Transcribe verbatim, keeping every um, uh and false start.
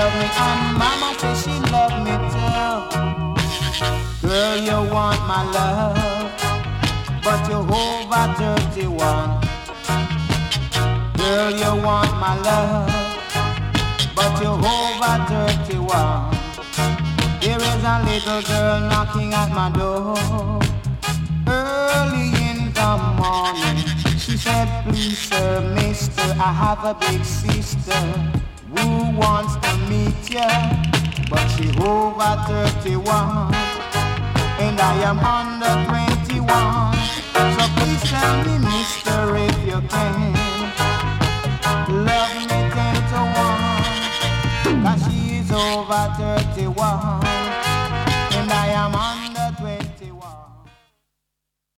love me, and Mama says she love me too. Girl, you want my love, but you're over thirty-one. Girl, you want my love, but you're over thirty-one. There is a little girl knocking at my door early in the morning. She said, please sir, mister, I have a big sister who wants to meet ya, but she over thirty-one and I am under twenty.